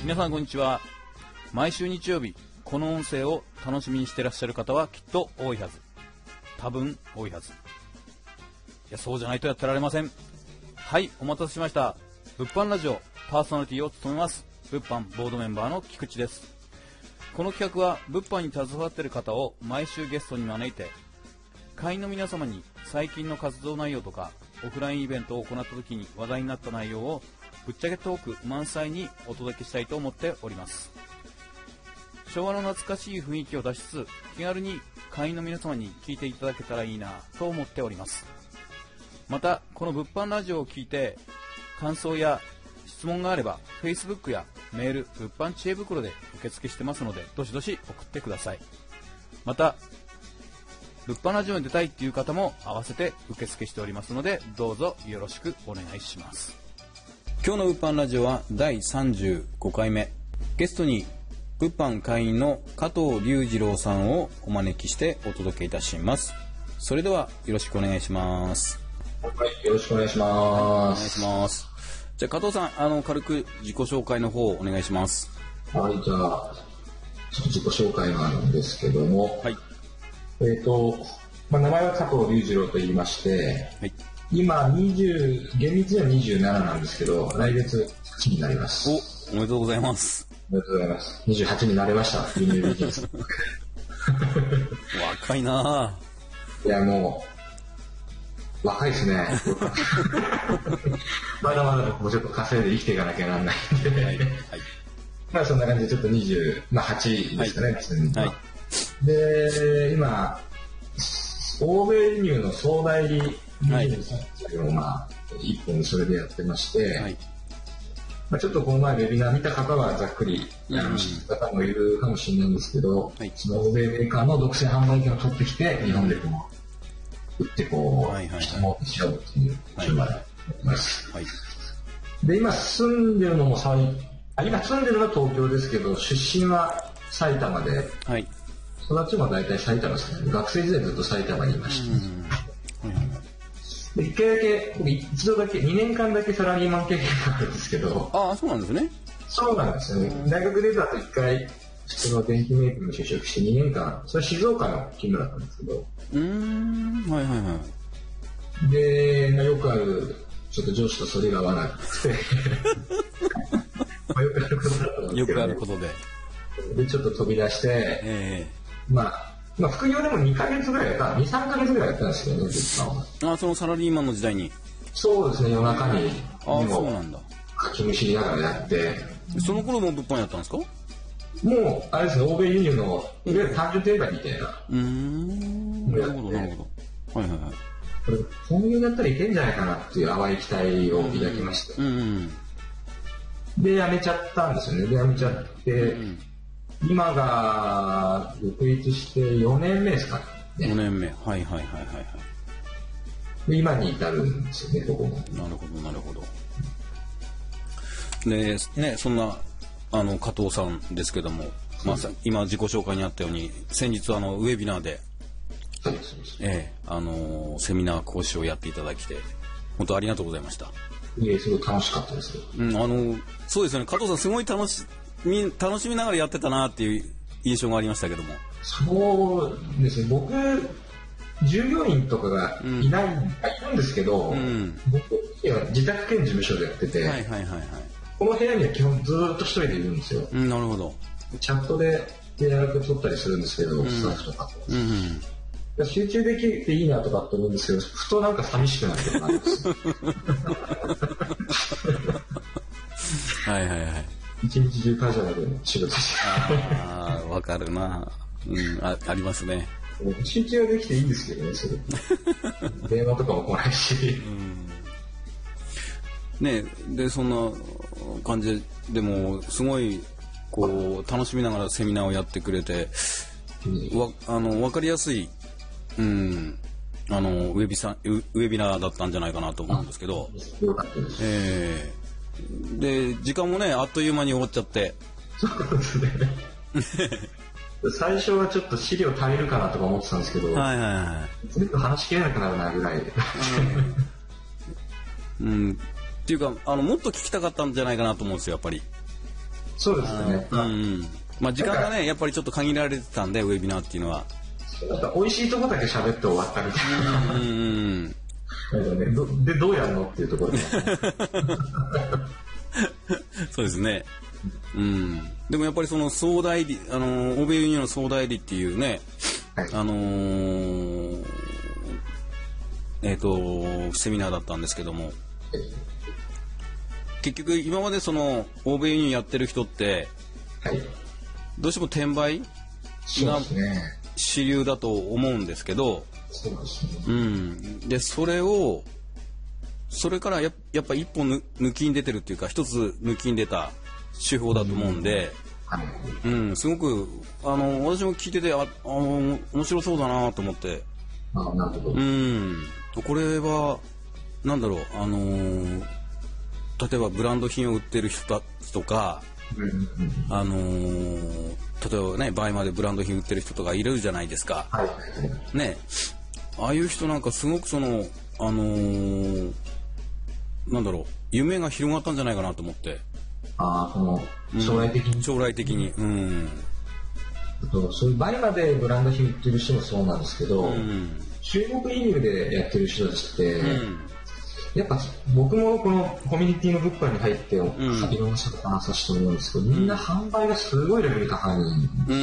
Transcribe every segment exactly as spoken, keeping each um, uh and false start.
皆さんこんにちは。毎週日曜日この音声を楽しみにしていらっしゃる方はきっと多いはず。多分多いはず。いや、そうじゃないとやってられません。はい、お待たせしました。物販ラジオパーソナリティを務めます物販ボードメンバーの菊池です。この企画は物販に携わっている方を毎週ゲストに招いて、会員の皆様に最近の活動内容とかオフラインイベントを行った時に話題になった内容をぶっちゃけトーク満載にお届けしたいと思っております。昭和の懐かしい雰囲気を出しつつ、気軽に会員の皆様に聞いていただけたらいいなと思っております。またこの物販ラジオを聞いて感想や質問があれば Facebook やメール、物販知恵袋で受付してますので、どしどし送ってください。また物販ラジオに出たいっていう方も合わせて受付しておりますので、どうぞよろしくお願いします。今日の物販ラジオはだいさんじゅうごかいめ、ゲストに物販会員の加藤隆二郎さんをお招きしてお届けいたします。それではよろしくお願いします。 はい、よろしくお願いします。 お願いします。じゃあ加藤さん、あの軽く自己紹介の方をお願いします。 はい、じゃあちょっと自己紹介なんですけども、はい、えっ、ー、と、まあ、名前は加藤隆二郎と言いまして、はい、今にじゅう、厳密にはにじゅうなななんですけど、来月はちになります。 お、おめでとうございます。 おめでとうございます。にじゅうはちになれました。 若いなぁ。いや、もう若いですね。まだまだ僕もちょっと稼いで生きていかなきゃなんないんで、はいはい、まあそんな感じでちょっとにじゅうはちですかね、はいはい、で今欧米輸入の総代理ビジネスをまあ一本それでやってまして、はい、まあ、ちょっとこの前ウェビナー見た方はざっくりあの知った方もいるかもしれないんですけど、はい、その欧米メーカーの独占販売権を取ってきて日本でこう売ってこう、はいはい、人もしちゃうっていう状態でいます、はいはい、で今住んでるのもさあ今住んでるのは東京ですけど出身は埼玉で、はい、育ちも大体埼玉ですね。学生時代ずっと埼玉にいました、うんうんで一回だけ、僕一度だけ、にねんかんだけサラリーマン経験があるんですけど。 ああ、そうなんですね。 そうなんですよね。大学でだと一回、普通の電機メーカーに就職してにねんかん、それ静岡の勤務だったんですけど。うーん、はいはいはい。 で、まあ、よくある、ちょっと上司とそれが合わなくて。まあよくあることだったんですけど、ね。 よくあることで。 で、ちょっと飛び出して、えー、まあ、まあ、副業でもにかげつぐらいやった、に、さんかげつぐらいやったんですけどね、実は。あ、そのサラリーマンの時代に。 そうですね、夜中に。 ああ、そうなんだ。 かきむしりながらやって。 その頃も物販やったんですか？ もう、あれですね、欧米輸入の、いわゆる単純定売みたいな。 うーん。なるほど、なるほど。はいはいはい。 これ、本業だったらいけんじゃないかなっていう淡い期待を抱きまして。うんうん、で、辞めちゃったんですよね。で、辞めちゃって、うん今が独立してよねんめですかね。 よねんめ。はいはいはいはいはい。 で今に至るんですよね、ここも。 なるほどなるほど。で、ね、そんなあの加藤さんですけども、まあ、今自己紹介にあったように、先日あのウェビナーで、 はい、そうです。 ええ、あのセミナー講師をやっていただきて、本当ありがとうございました。 いえ、すごい楽しかったです。 うん、あのそうですよね、加藤さんすごい楽しみ楽しみながらやってたなっていう印象がありましたけども。 そうですね、僕従業員とかがいない、うん、いるんですけど、うん、僕は自宅兼事務所でやってて、はいはいはいはい、この部屋には基本ずっと一人でいるんですよ、 うん、なるほど。 チャットで連絡取ったりするんですけど、うん、スタッフとかと、うんうん、集中できていいなとかって思うんですけど、ふとなんか寂しくなることがあるんですよはいはいはい、 一日中カジュアルで仕事してああ、わかるな、うん、あ、ありますね。 集中はできていいんですけどね、それ電話とかも来ないし、 うん、ねでそんな感じで、でもすごいこう楽しみながらセミナーをやってくれて、うん、わあの分かりやすい、うん、あのウェビさウェビナーだったんじゃないかなと思うんですけど、えー、で時間もねあっという間に終わっちゃって。 そうですね最初はちょっと資料足りるかなとか思ってたんですけど、はいはいはい、全部話しきれなくなるなぐらい、 うん、うん、っていうかあのもっと聞きたかったんじゃないかなと思うんですよ、やっぱり。 そうですね。 うん。まあ時間がね、やっぱりちょっと限られてたんで、ウェビナーっていうのは。 なんか美味しいとこだけ喋って終わったみたいな。うんうん。なんかね、どでどうやるのっていうところで。 そうですね。うん。でもやっぱりその総代理、あの欧米ユニオンの総代理っていうね、はい、あのー、えっ、ー、とセミナーだったんですけども、結局今までその欧米ユニオンやってる人って、はい、どうしても転売が主流だと思うんですけど、そうですね。うん。でそれをそれからややっぱ一本抜きに出てるっていうか一つ抜きに出た手法だと思うんで、うん、うん、すごくあの私も聞いててああの面白そうだなと思って、あ、なるほど。うん、これはなんだろう、あのー、例えばブランド品を売ってる人とか、あのー、例えばねバイマでブランド品売ってる人とかいるじゃないですか、はい、ね、ああいう人なんかすごくそのあのー、なんだろう、夢が広がったんじゃないかなと思って。ああ、その将来的に、うん、将来的に、うん、そういうバイマでブランド品売ってる人もそうなんですけど、うん、中国輸入でやってる人たちって、うん、やっぱ僕もこのコミュニティの物販に入って、うん、いろんな人と話させてもらうんですけど、みんな販売がすごいレベル高い。こ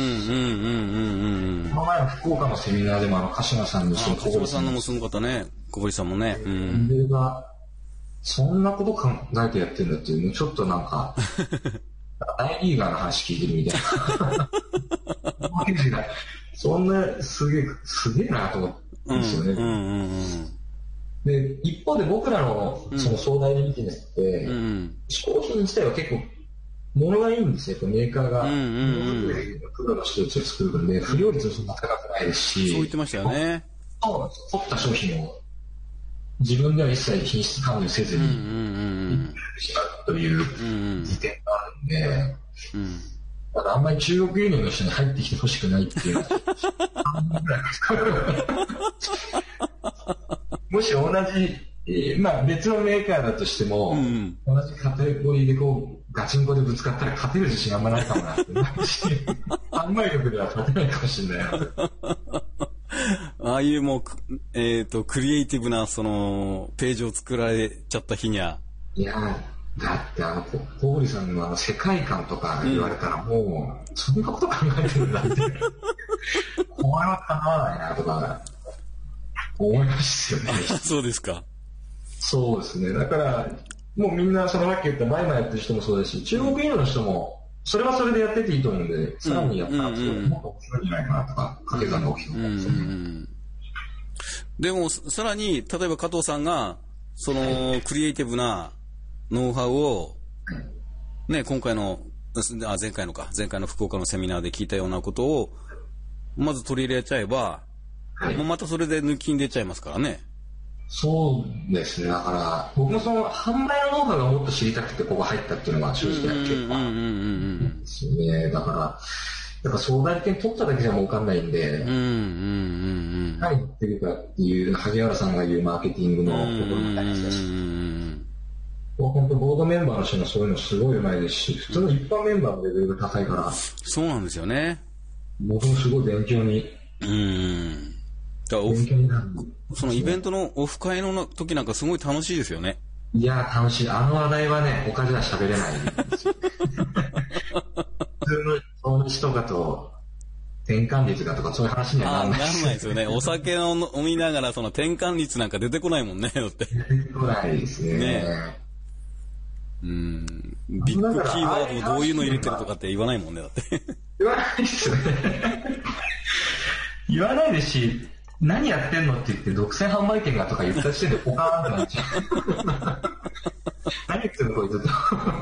の前の福岡のセミナーでもあの鹿島さんの鹿島さんのもすごかったね、小堀さんもね。 うん、レベルがそんなこと考えてやってるんだっていう、もうちょっとなんか大リーガーの話聞いてるみたいなそんなすげえすげえなと思うんですよね。うんうんうんうん、で一方で僕らのその総代理ビジネスって、うん、商品自体は結構物がいいんですよ。メーカーが、うんうんうん、プロの人たちが作るので不良率もそんな高くないですし、 そう言ってましたよね。 そう取った商品を自分では一切品質管理せずにしまうという時点があるんで、うん、だからあんまり中国輸入の人に入ってきてほしくないっていうもし同じ、えー、まあ別のメーカーだとしても、うん、同じカテゴリーでこうガチンコでぶつかったら勝てる自信あんまないかもなってなるし販売力では勝てないかもしれないああいうもう、えっと、クリエイティブな、その、ページを作られちゃった日にゃ。 いやだってあの、小堀さんのあの世界観とか言われたらもう、うん、そんなこと考えてるんだって。これはかなわないなとか、思いますよね。 そうですか。 そうですね。だから、もうみんな、そのさっき言ったバイマやってる人もそうですし、中国輸入の人も、それはそれでやってていいと思うんで、さらにやったら、もっと面白いんじゃないかなとか、掛け算が起きてますよね。 でも、さらに、例えば加藤さんが、その、クリエイティブなノウハウを、ね、今回の、あ、前回のか、前回の福岡のセミナーで聞いたようなことを、まず取り入れちゃえば、はい、もうまたそれで抜きに出ちゃいますからね。 そうですね。だから、僕もその、販売のノウハウがもっと知りたくて、ここ入ったっていうのが正直な結果ですね。だから、やっぱ相談権取っただけじゃもう分かんないんで、うんうんうんうん、何言ってるかっていう、萩原さんが言うマーケティングのことも大事だし、本当ボードメンバーの人もそういうのすごい上手いですし、普通の一般メンバーのレベルが高いから、 そうなんですよね。 僕もすごい勉強に。うん。 だから勉強になる。そのイベントのオフ会の時なんかすごい楽しいですよね。 いや楽しい。あの話題はね、他じゃ喋れないんですよ。普通のその人がと転換率がとかそういう話にはならない。 あ、ならないですよね。お酒を飲みながらその転換率なんか出てこないもんね。だって。 出てこないですね。ね、 うん。ビッグキーワードをどういうの入れてるとかって言わないもんね。だって。 言わないですよね。言わないですし、何やってんのって言って独占販売権がとか言った時点でポカーンってなっちゃう。何言ってんのこいつと。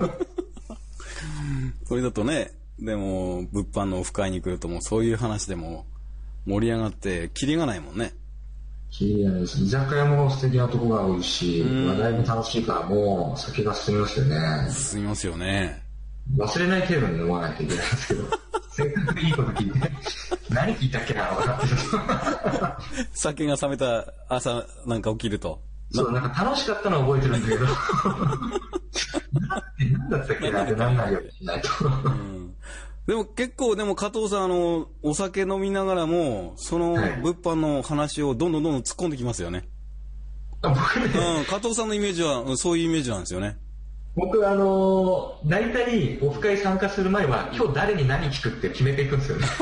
これだとね、でも物販のオフ会に来るともうそういう話でも盛り上がってキリがないもんね。 キリがないです。居酒屋も素敵なとこが多いし、話題も楽しいからもう酒が進みますよね。 進みますよね。 忘れない程度に飲まないといけないんですけど。せっかくいいこと聞いて何聞いたっけな分かってる酒が冷めた朝なんか起きるとそうなんか楽しかったのは覚えてるんだけど何だったっけなってなんないようにしないと。 うんでも結構、でも加藤さん、あの、お酒飲みながらも、その物販の話をどんどんどんどん突っ込んできますよね。 はい、僕ね、 うん、加藤さんのイメージは、そういうイメージなんですよね。 僕、あのー、大体、オフ会参加する前は、今日誰に何聞くって決めていくんですよね。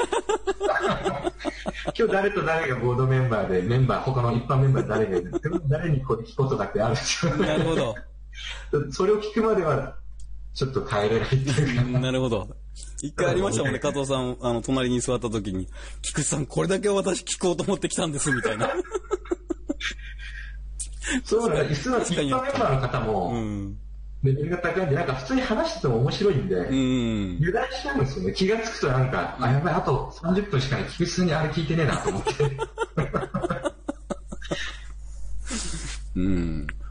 今日誰と誰がボードメンバーで、メンバー、他の一般メンバー誰がいる誰にこれ聞くことだってあるんですよ。 なるほど。 それを聞くまでは、ちょっと帰れないっていうか。 なるほど。一回ありましたもんね、加藤さん、あの、隣に座った時に、菊池さん、これだけ私聞こうと思ってきたんです、みたいな。 そうなんです。一般メンバーの方も、うんレベルが高いんで、なんか普通に話してても面白いんで、うん、油断しちゃうんですよね。気がつくとなんか、あ、やばい、あとさんじゅっぷんしかない。菊池さんにあれ聞いてねえなと思って。 うん。だから、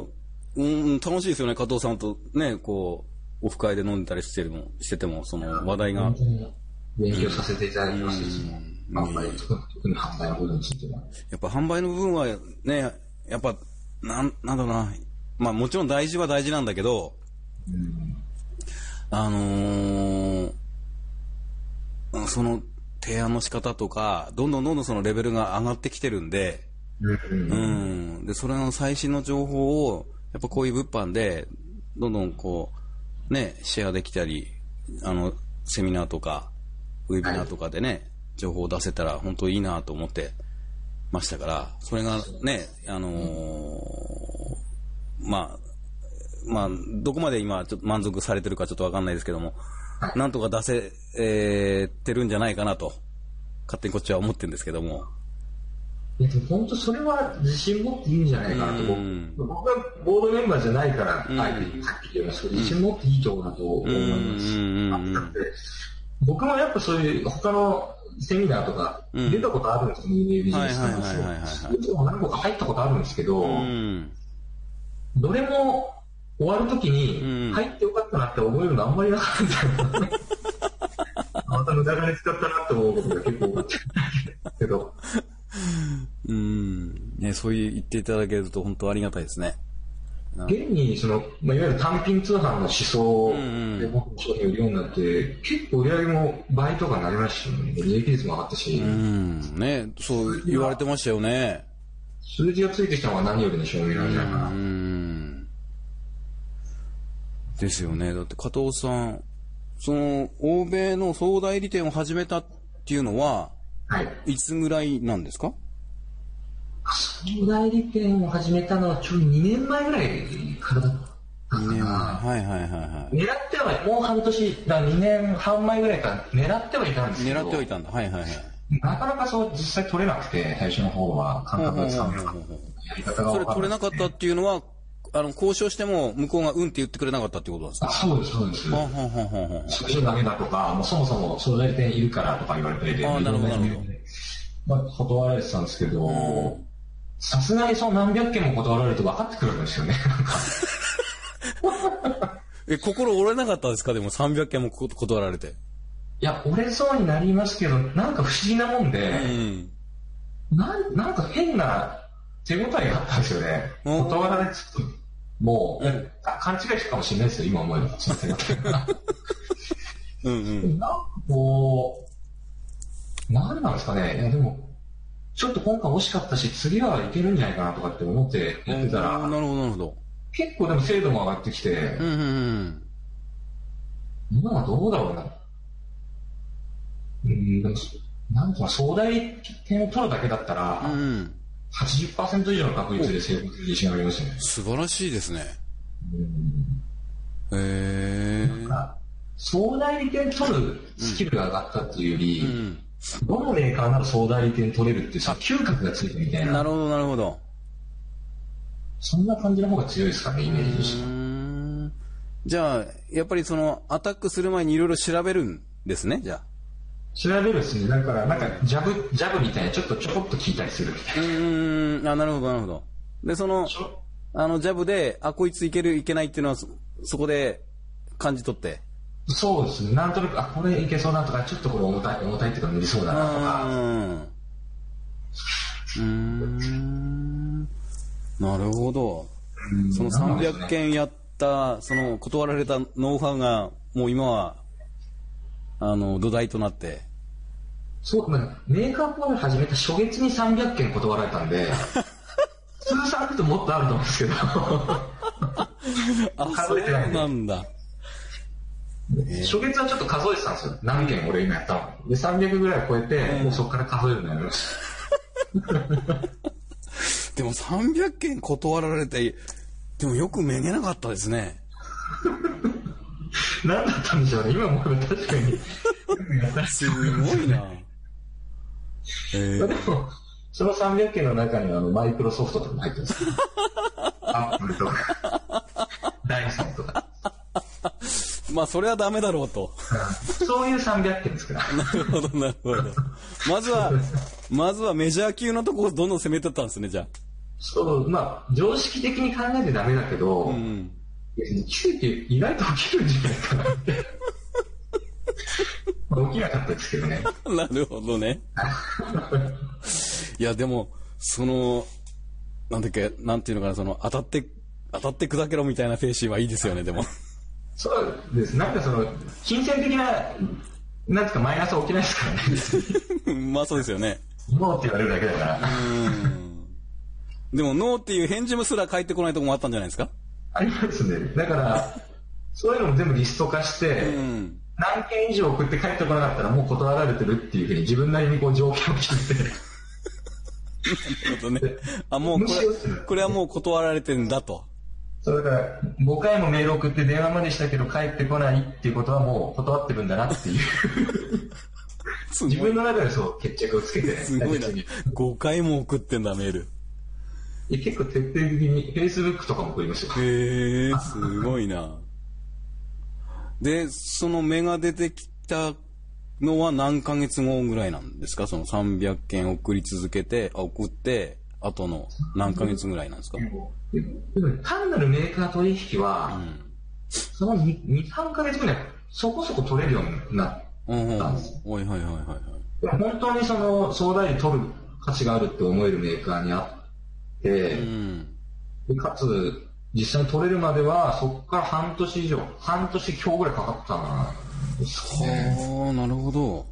うん、楽しいですよね、加藤さんとね、こう、オフ会で飲んでたりしても、してても、その話題が。本当に勉強させていただきますし、販売、特に販売の部分については。 やっぱ販売の部分はね、やっぱ、なん、なんだろうな、まあもちろん大事は大事なんだけど、うん、あのー、その提案の仕方とか、どんどんどんどんそのレベルが上がってきてるんで、うん、うん、で、それの最新の情報を、やっぱこういう物販で、どんどんこう、ね、シェアできたり、あの、セミナーとか、ウェビナーとかでね、はい、情報を出せたら本当いいなと思ってましたから、それがね、あのー、まあ、まあ、どこまで今ちょっと満足されてるかちょっとわかんないですけども、なんとか出せ、えー、てるんじゃないかなと、勝手にこっちは思ってるんですけども。 いや、でも本当それは自信持っていいんじゃないかなと。僕はボードメンバーじゃないから、あえてはっきり言いますけど、自信持っていいところだと思います。僕もやっぱそういう他のセミナーとか出たことあるんですよ、ビジネスの話。でも何個か入ったことあるんですけど、どれも終わるときに入ってよかったなって思えるのあんまりなかったんだよ。また無駄金使ったなって思うことが結構多かったけど。 うん、ね、そういう言っていただけると本当ありがたいですね。 現にその、まあ、いわゆる単品通販の思想で僕も商品を売るようになって、うんうん、結構売り上げも倍とかになりましたし、ね、利益率も上がったし。 うん、ね、そう言われてましたよね。 数字がついてきたのが何よりの証明なんじゃないかな。うん。 ですよね。だって加藤さん、その、欧米の総代理店を始めたっていうのは、はい。いつぐらいなんですか？ 総代理店を始めたのはちょうどにねんまえぐらいからだったかな。にねんまえ。はいはいはいはい。狙っては、もう半年、だにねんはん前ぐらいから狙ってはいたんですけど。 狙ってはいたんだ。はいはいはい。 なかなかそう実際取れなくて、最初の方は感覚がつかめなかった。やり方がそれ取れなかったっていうのは、あの、交渉しても向こうがうんって言ってくれなかったっていうことなんですか？ あ、そうです、そうです。はははは。宿舎だけだとか、もうそもそも総代理店いるからとか言われたりで、あ、なるほど、なるほど。まあ、断られてたんですけど、さすがにその何百件も断られると分かってくるんですよね。 え、心折れなかったですか？でもさんびゃっけんも断られて。 いや、折れそうになりますけど、なんか不思議なもんで、うん、な, なんか変な手応えがあったんですよね。断られつつ、もう、うん、勘違いしたかもしれないですよ、今思えば。その手応えが。うんうん、なんかこう、なんなんですかね。いやでも、ちょっと今回惜しかったし、次はいけるんじゃないかなとかって思ってやってたら、 なるほど、なるほど。 結構でも精度も上がってきて、うんうんうん、今はどうだろうな。うん、なんていうか、総代理店を取るだけだったら、うん、はちじゅっパーセント 以上の確率で成功する自信がありますよね。 素晴らしいですね。うん、へー。なんか、総代理店取るスキルが上がったっていうより、うんうんどのメーカーなら総代理店取れるってさ、嗅覚がついてるみたいな。 なるほど、なるほど。 そんな感じの方が強いですかね、イメージとしては。 じゃあ、やっぱりその、アタックする前にいろいろ調べるんですね、じゃあ。 調べるですね。だから、なんか、ジャブ、ジャブみたいな、ちょっとちょこっと聞いたりするみたいな。うーん、あ、なるほど、なるほど。で、その、あの、ジャブで、あ、こいついける、いけないっていうのは、そ, そこで感じ取って。 そうですね。なんとなく、あ、これいけそうなとか、ちょっとこれ重たい、重たいっていうか無理そうだなとか。 うーん。なるほど。そのさんびゃっけんやった、その断られたノウハウが、もう今は、あの、土台となって。 そう、まあ、メーカーポール始めた初月にさんびゃっけん断られたんで、通算行くともっとあると思うんですけど。 あ、そうなんだ。 初月はちょっと数えてたんですよ。何件俺今やったの。で、さんびゃくぐらい超えて、うん、もうそこから数えるのやめました。 でもさんびゃっけん断られて、でもよくめげなかったですね。 何だったんでしょうね。今も確かに。 すごいな。 えー、でも、そのさんびゃっけんの中にはあのマイクロソフトとかも入ってるんですよ。アップルとか、ダイソンとか。 まあ、それはダメだろうと。 うん、そういうさんびゃっけんですから。 なるほど、なるほど。まずは、まずはメジャー級のところをどんどん攻めてったんですね、じゃあ。 そう、まあ、常識的に考えてダメだけど、うん、奇跡意外と起きるんじゃないかなって。まあ、起きなかったですけどね。 なるほどね。いや、でも、その、なんだっけ、なんていうのかな、その、当たって、当たって砕けろみたいな精神はいいですよね、でも。 そうです。なんかその、金銭的な、なんかマイナスは起きないですからね。 まあそうですよね。 ノーって言われるだけだから。 うんでもノーっていう返事もすら返ってこないところもあったんじゃないですか？ ありますね。だから、そういうのも全部リスト化して、うん、何件以上送って帰ってこなかったらもう断られてるっていうふうに自分なりにこう条件を決めて。 なるほどね。あ、もうこれ、これはもう断られてんだと。 そうだからごかいもメール送って電話までしたけど帰ってこないっていうことはもう断ってるんだなっていう自分の中でそう決着をつけて、ね、 すごいな。ごかいも送ってんだメール。 いや結構徹底的に Facebook とかも送りましたよ。 へえ、すごいな。でその芽が出てきたのは何ヶ月後ぐらいなんですか？そのさんびゃっけん送り続けてあ送って後の何ヶ月ぐらいなんですか？ でも単なるメーカー取引は、うん、その にさんかげつぐらいそこそこ取れるようになったんです。 はいはいはいはいはい。 本当にその総代理取る価値があるって思えるメーカーにあって、うん、でかつ実際に取れるまではそこから半年以上、半年強ぐらいかかったんですかね。 はあ、なるほど。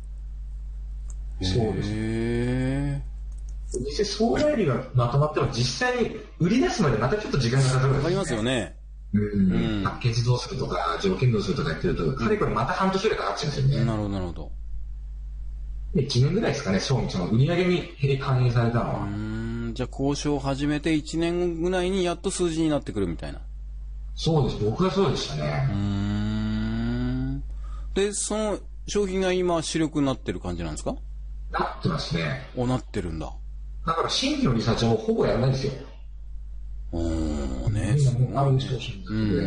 そうです。へー。実際総代理がまとまっても実際に売り出すまでまたちょっと時間がかかるんですね。 かかりますよね。 うんうん、パッケージどうするとか条件どうするとかやってると、かれこれまた半年ぐらいかかっちゃうんですよね。 なるほどなるほど。 でいちねんぐらいですかね、商品その売り上げに反映されたのは。 うーん、じゃあ交渉を始めていちねんぐらいにやっと数字になってくるみたいな。 そうです、僕はそうでしたね。 うーん。でその商品が今主力になってる感じなんですか？ なってますね。 お、なってるんだ。 だから新規のリサーチはもうほぼやらないんですよ。 おーね。 ある商品だけで。うん。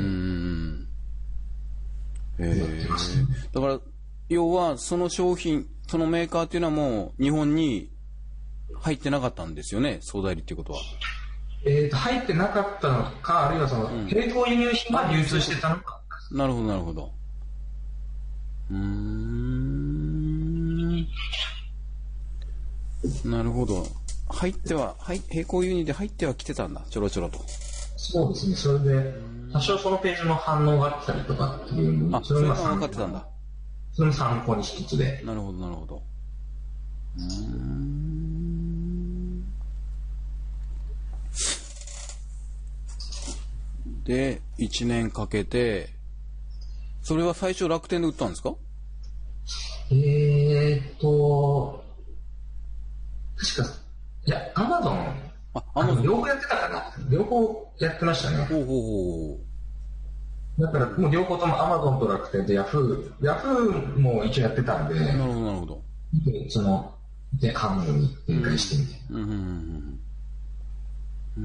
へえ。だから要はその商品、そのメーカーっていうのはもう日本に入ってなかったんですよね、総代理っていうことは。 えーと入ってなかったのか、あるいはその並行輸入品が流通してたのか。 なるほどなるほど。うーん。なるほど。入っては、はい、並行輸入で入ってはきてたんだ、ちょろちょろと。 そうですね。それで多少そのページの反応があったりとかっていうのあ、それが分かってたんだ。 それも参考にしつつで。 なるほどなるほど。うーん。でいちねんかけて、それは最初楽天で売ったんですか？ えーっと確かいやアマゾン、あ、アマゾン両方やってたかな。両方やってましたね。 ほうほうほう。だからもう両方ともアマゾンと楽天でヤフーヤフーも一応やってたんで。 なるほどなるほど。 そので半分に展開してみて。 うんうんうんうん。うん。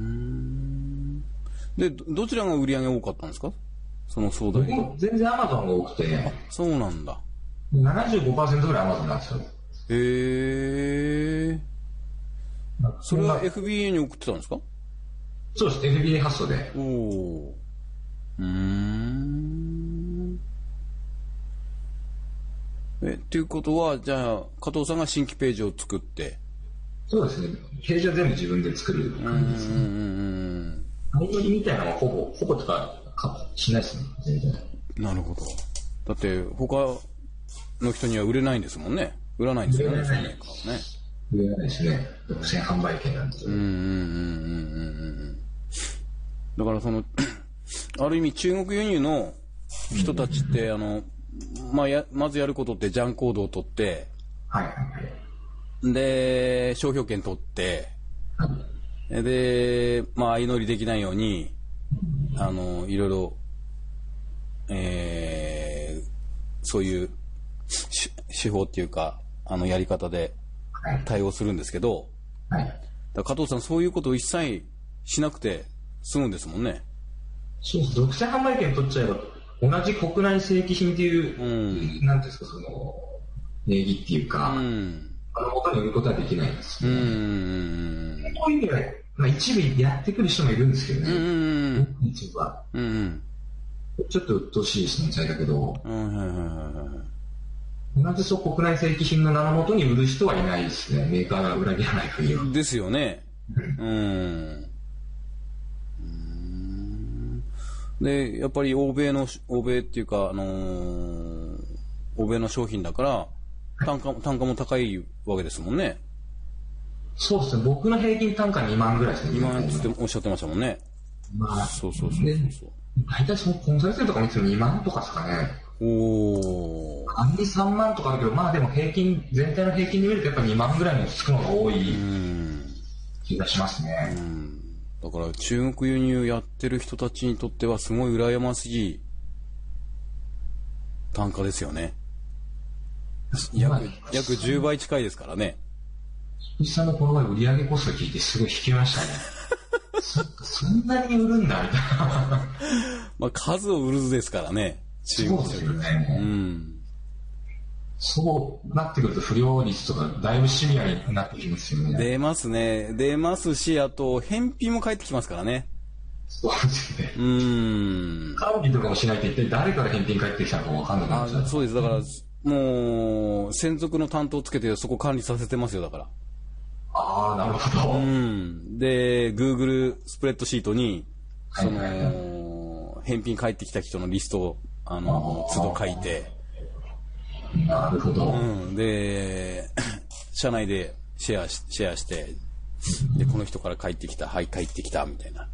で ど, どちらが売り上げ多かったんですか？その総代理。 全然アマゾンが多くて。 あ、そうなんだ。 ななじゅうごパーセント ぐらいアマゾンなんですよ。 へえ。それは エフビーエー に送ってたんですか？ そうです、 エフビーエー 発送で。 おお。うーん。えっていうことはじゃあ加藤さんが新規ページを作って。 そうですね、ページは全部自分で作る感じですね。うんうんうん。相乗りみたいなのはほぼほぼとかかしないですね、全然。 なるほど。だって、他の人には売れないんですもんね。売らないんですよね、そのメーカーはね。 売れないですね。独占販売権なんて。 うんうんうんうんうんうん。だからその、ある意味中国輸入の人たちって、あの、まあ、や、まずやることってジャンコードを取って、 はいはいはい。 で、商標権取って、 はい、 で、まあ、相乗りできないように、あの、いろいろ、えー、そういう手法っていうか、あの、やり方で対応するんですけど、 はい。 だから加藤さん、そういうことを一切しなくて済むんですもんね。 そうです。独占販売権取っちゃえば、同じ国内正規品っていう、うん、なんていうんですか、その、名義っていうか、うん、あの、他に売ることはできないんですよね。うん。こういう意味では、まあ、一部やってくる人もいるんですけどね。うん。一部は。うん。ちょっと鬱陶しい存在だけど、うん。同じそう国内正規品の名のもとに売る人はいないですね。メーカーが裏切らない限り。 ですよね。うん。で、やっぱり欧米の、欧米っていうか、あのー、欧米の商品だから、単価、単価も高いわけですもんね。 そうですね。僕の平均単価にまんぐらいですね。 にまんっておっしゃってましたもんね。 まあ、 そうそうそうそう。 大体そのコンサルティングとか見てもにまんとかですかね。おー。仮にさんまんとかあるけど、まあでも平均、全体の平均で見るとやっぱにまんぐらいのつくのが多い気がしますね。うんだから中国輸入やってる人たちにとってはすごい羨ましい単価ですよね。約、約じゅうばい近いですからね。 菊池さんのこの前売上コスト聞いてすごい引きましたね。そ, そんなに売るんだみたいな。 まあ数を売るですからね。 中国ですよね。うん。そうなってくると不良率とかだいぶシビアになってきますよね。 出ますね。出ますし、あと返品も返ってきますからね。 そうですね。うん。管理とかもしないと一体誰から返品返ってきたのか分かんなくなっちゃう。 そうです。だからもう専属の担当をつけてそこ管理させてますよだから。 ああなるほど。 うん。で Google スプレッドシートにその、はいはいはい、返品返ってきた人のリストをあの都度書いて。 なるほど。うん、で、社内でシェアし、シェアして、で、この人から帰ってきた、はい、帰ってきた、みたいな。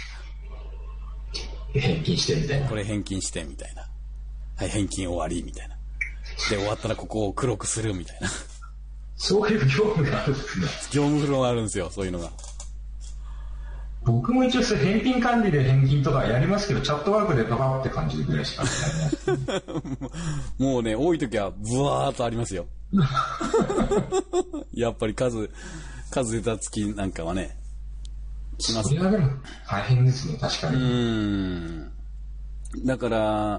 返金してみたいな。 これ返金して、みたいな。はい、返金終わり、みたいな。で、終わったらここを黒くする、みたいな。 そういう業務があるんですね。 業務フローがあるんですよ、そういうのが。 僕も一応返品管理で返金とかやりますけど、チャットワークでパパって感じぐらいしかないもうね、多い時はブワーっとありますよ。やっぱり数、数出た月なんかはね、 来ますね。それはでも大変ですね、確かに。うん。 だから、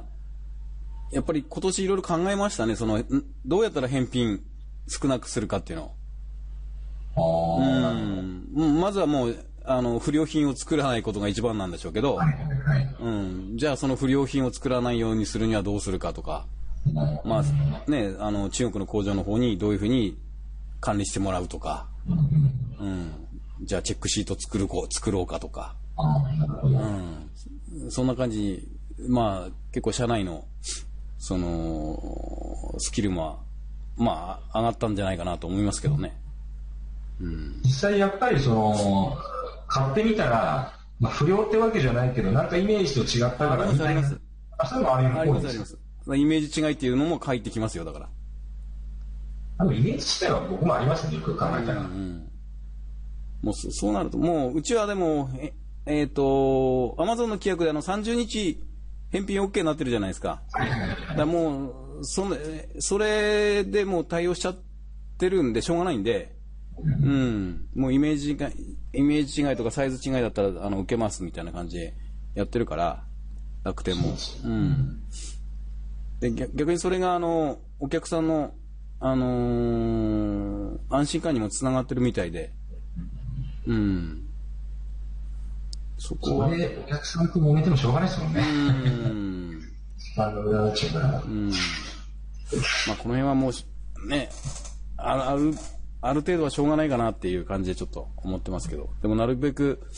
やっぱり今年いろいろ考えましたね、その、どうやったら返品少なくするかっていうのを。あうん。まずはもう、あの不良品を作らないことが一番なんでしょうけど、はいはいはいうん、じゃあその不良品を作らないようにするにはどうするかとか、まあね、あの中国の工場の方にどういうふうに管理してもらうとか、うん、じゃあチェックシート作るこう作ろうかとか、うん、そんな感じに、まあ結構社内のそのスキルもまあ上がったんじゃないかなと思いますけどね。 うん、実際やっぱりその買ってみたら、まあ、不良ってわけじゃないけど、なんかイメージと違ったからみたいな。あ、そういうのあります。あります、あります。 イメージ違いっていうのも返ってきますよ、だから。 あの、イメージ自体は僕もありますね、よく考えたら。うんうん、 もうそ、そうなると、もう、うちはでも、え、えっと、アマゾンの規約であのさんじゅうにち返品 OK になってるじゃないですか。だからもう、その、それでもう対応しちゃってるんで、しょうがないんで、うん、もうイメージが、イメージ違いとかサイズ違いだったらあの受けますみたいな感じでやってるから楽天も、うん、で逆にそれがあのお客さんの、あのー、安心感にもつながってるみたいで、うん、 そこはそれお客さんと揉めてもしょうがないですもんね。うんあの裏打ちから、うんまあ、この辺はもうねあるある程度はしょうがないかなっていう感じでちょっと思ってますけど、でもなるべく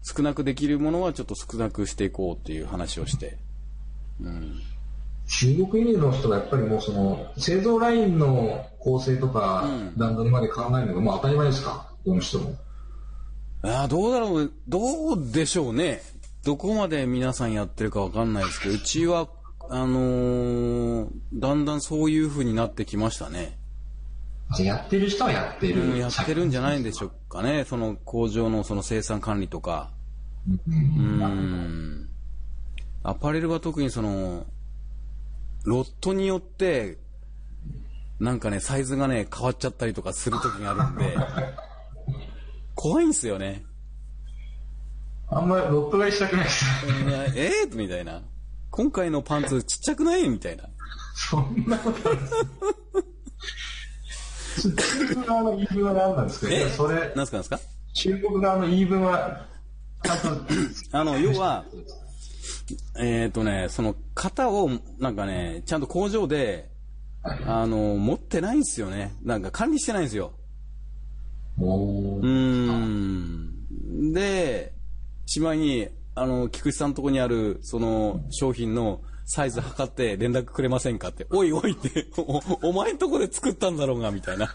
少なくできるものはちょっと少なくしていこうっていう話をして、うん、 中国輸入の人がやっぱりもうその製造ラインの構成とか、うん、段取りまで考えるのがもう当たり前ですか、この人も。 あ、どうだろう、どうでしょうね。どこまで皆さんやってるかわかんないですけど、うちはあのー、だんだんそういう風になってきましたね。 やってる人はやってる、 うん、やってるんじゃないんでしょうかね。その工場のその生産管理とか、うん、うんアパレルは特にそのロットによってなんかねサイズがね変わっちゃったりとかする時があるんで怖いんですよね。 あんまりロット買いしたくないです。 えーみたいな。今回のパンツちっちゃくないみたいな。 そんなことあるんです中国側の言い分は何なんですか。 え、 それなんすかなんすか。 中国側の言い分はあの要はえっ、ー、とねその型をなんかねちゃんと工場で、はい、あの持ってないんですよね。なんか管理してないんですよ。 おー。 うーんでしまいにあの菊池さんのとこにあるその商品のサイズ測って連絡くれませんかって、おいおいってお, お前んとこで作ったんだろうがみたいな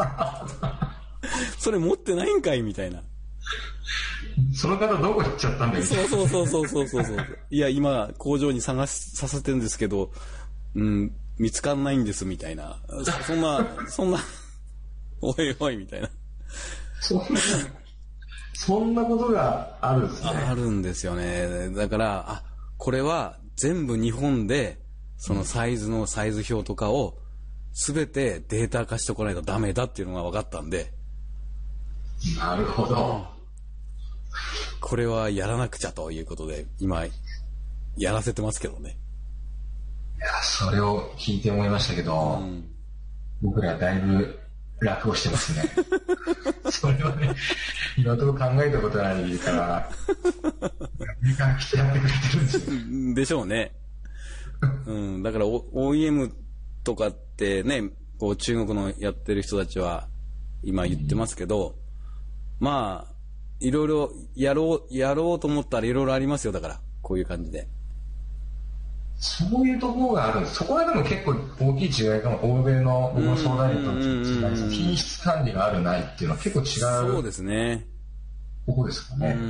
それ持ってないんかいみたいな。 その方どこ行っちゃったんだよ。 そうそうそうそうそうそうそういや今工場に探しさせてるんですけど、うん見つかんないんですみたいな。そんなそんなおいおいみたいな。 そんなそんなことがあるんですね。 あるんですよね。だからあこれは全部日本でそのサイズのサイズ表とかを全てデータ化してこないとダメだっていうのが分かったんで。 なるほど。 これはやらなくちゃということで今やらせてますけどね。 いやそれを聞いて思いましたけど、うん、僕らだいぶ楽をしてますね。それはね今のところ考えたことないからみかん来てやってくれてるんですよ。 でしょうね。うん、だから オーイーエム とかってねこう中国のやってる人たちは今言ってますけど、うん、まあいろいろやろうやろうと思ったらいろいろありますよ。だからこういう感じでそういうところがあるんです。そこはでも結構大きい違いかも。欧米の僕の相談員と違い、品質管理があるないっていうのは結構違う。 そうですね。 ここですかね。うん、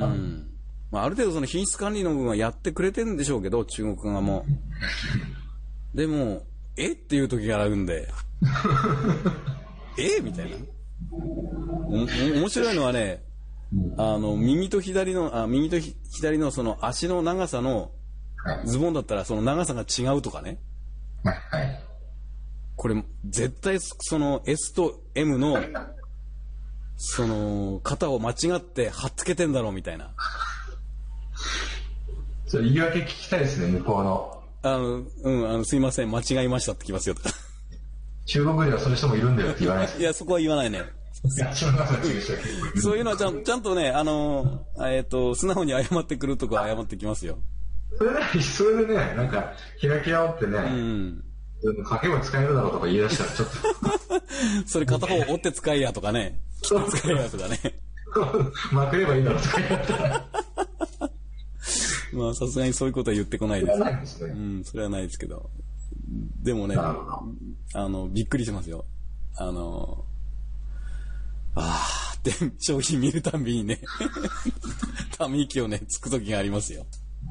まあ、ある程度その品質管理の部分はやってくれてるんでしょうけど中国側もでもえっていう時があるんでえみたいな。お面白いのはねあの右と左のあ右と左のその足の長さのズボンだったらその長さが違うとかね。 はい。 これ絶対その S と M のその型を間違って貼っつけてんだろうみたいな。 それ言い訳聞きたいですね向こうの。 あのうんあのすいません間違いましたってきますよとか。 中国ではそういう人もいるんだよって言わないです。 いやそこは言わないね。 いやそういうのはちゃんちゃんとねあのえっ、ー、と素直に謝ってくるとこは謝ってきますよ。 それで、それでね、なんか、開き直ってね、うん、書けば使えるだろうとか言い出したらちょっと。それ片方折って使えやとかね、切って使えやとかね。 まくればいいだろうとか言ったら。 まあ、さすがにそういうことは言ってこないです。 それはないですね。 うん、それはないですけど。でもね、あの、びっくりしますよ。あの、あーって商品見るたんびにね、ため息をね、つくときがありますよ。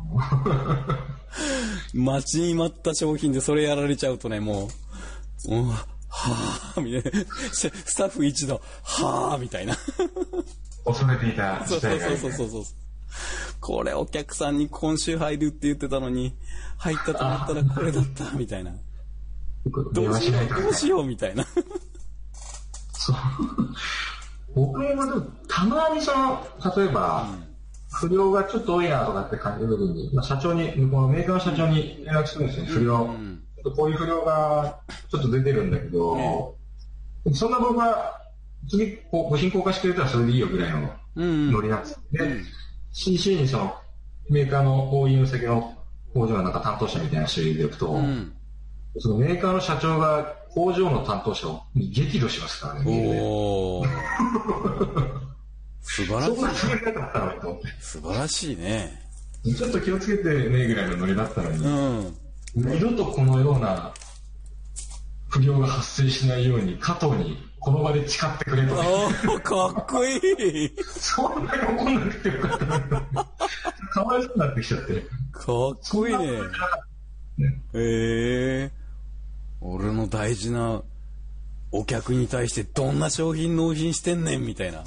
待ちに待った商品でそれやられちゃうとねもう、うん、はぁみたいなスタッフ一同はぁみたいな恐れていたそうそうそうそうそうこれお客さんに今週入るって言ってたのに入ったと思ったらこれだったみたいなどうしようどうしようみたいなそう僕もでもたまにその例えば、うん不良がちょっと多いなとかって感じるときに、まあ、社長に、向こうのメーカーの社長に連絡するんですよ、不良。うん、ちょっとこういう不良がちょっと出てるんだけど、うん、そんな僕は次、こう、ご進行化してくれたらそれでいいよぐらいのノリなんです。うん、で、シーシー にそのメーカーの オーイーエム 先の工場のなんか担当者みたいな人を入れておくと、うん、そのメーカーの社長が工場の担当者に激怒しますからね。 お素晴らしい。 そんなつもりなかったのと思って。 素晴らしいね。 ちょっと気をつけてねぐらいのノリだったのに、うん、二度とこのような不良が発生しないように加藤にこの場で誓ってくれと。 ああ、かっこいい。 そんなに怒んなくてよかったなと。かわいそうになってきちゃって。 かっこいいね。ねへえ。俺の大事なお客に対してどんな商品納品してんねんみたいな。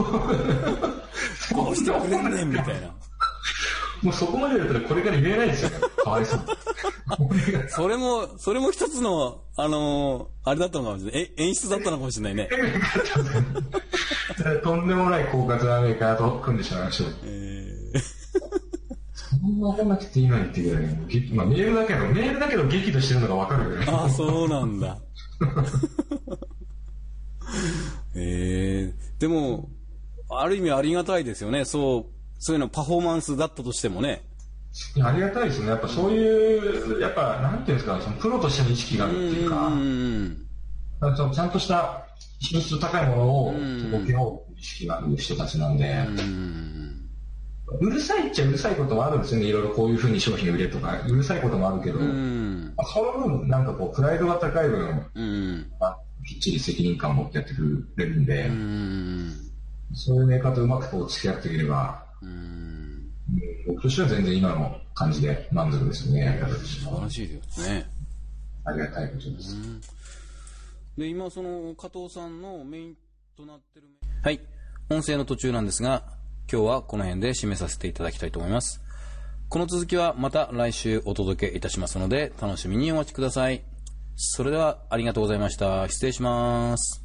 どうしてくれんねんみたいな。 もうそこまでだったらこれから言えないですよね。かわいそう。 それも、それも一つの、あのー、あれだったのかもしれない。え、演出だったのかもしれないね。 とんでもない狡猾なメーカーと組んでしまいました。えー、そんな怒んなくていいのにっていうぐらい、まあ、メールだけど、メールだけど激怒してるのがわかるぐらい。 ああ、そうなんだ。えー、でも、ある意味ありがたいですよね。そう、そういうのパフォーマンスだったとしてもね。 いやありがたいですね。やっぱそういう、やっぱなんていうんですか、そのプロとしての意識があるっていうか、うんうんうん、ちゃんとした品質高いものを届けようっていう意識がある人たちなんで、うんうん、うるさいっちゃうるさいこともあるんですよね。いろいろこういうふうに商品売れとか、うるさいこともあるけど、うん、その分なんかこうプライドが高い分、うん、きっちり責任感を持ってやってくれるんで、うん、そういうメーカーとうまくこう付き合っていければ、うん僕としては全然今の感じで満足ですよね。やり方としては素晴らしいですね。 ありがたいことです。 で今その加藤さんのメインとなってるはい音声の途中なんですが今日はこの辺で締めさせていただきたいと思います。この続きはまた来週お届けいたしますので楽しみにお待ちください。それではありがとうございました。失礼します。